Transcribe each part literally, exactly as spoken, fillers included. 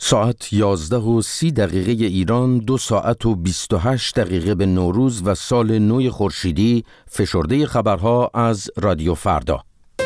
ساعت یازده و سی دقیقه ایران، دو ساعت و بیست و هشت دقیقه به نوروز و سال نو خورشیدی. فشرده خبرها از رادیو فردا.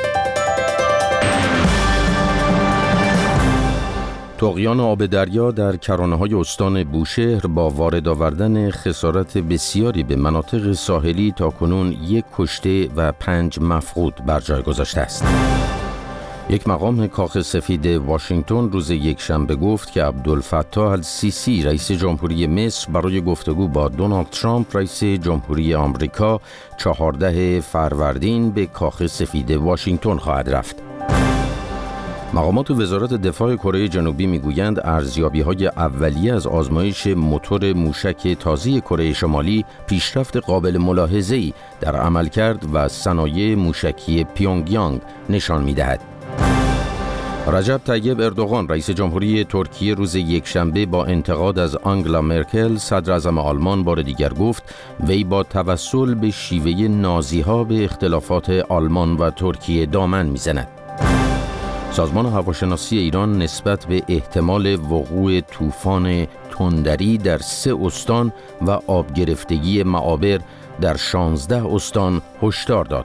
طغیان آب دریا در کرانه‌های استان بوشهر با وارد آوردن خسارت بسیاری به مناطق ساحلی تاکنون یک کشته و پنج مفقود بر جای گذاشته است. یک مقام کاخ سفید واشنگتن روز یکشنبه گفت که عبدالفتاح السیسی رئیس جمهوری مصر برای گفتگو با دونالد ترامپ رئیس جمهوری آمریکا چهاردهم فروردین به کاخ سفید واشنگتن خواهد رفت. مقامات وزارت دفاع کره جنوبی میگویند ارزیابی‌های اولیه از آزمایش موتور موشک تازه کره شمالی پیشرفت قابل ملاحظه‌ای در عملکرد و صنایع موشکی پیونگیانگ نشان می‌دهد. رجب طیب اردوغان رئیس جمهوری ترکیه روز یکشنبه با انتقاد از آنگلا مرکل صدر اعظم آلمان بار دیگر گفت وی با توسل به شیوه نازی‌ها به اختلافات آلمان و ترکیه دامن می‌زند. سازمان هواشناسی ایران نسبت به احتمال وقوع طوفان تندری در سه استان و آب گرفتگی معابر در شانزده استان هشدار داد.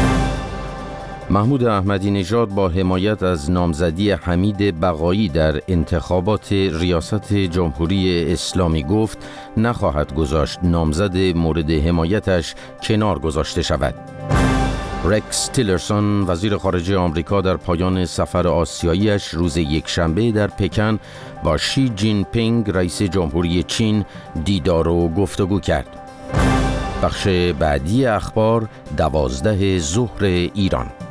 محمود احمدی نژاد با حمایت از نامزدی حمید بقایی در انتخابات ریاست جمهوری اسلامی گفت نخواهد گذاشت نامزد مورد حمایتش کنار گذاشته شود. رکس تیلرسون وزیر خارجه آمریکا در پایان سفر آسیایی‌اش روز یکشنبه در پکن با شی جین پینگ رئیس جمهوری چین دیدار و گفتگو کرد. بخش بعدی اخبار دوازده ظهر ایران.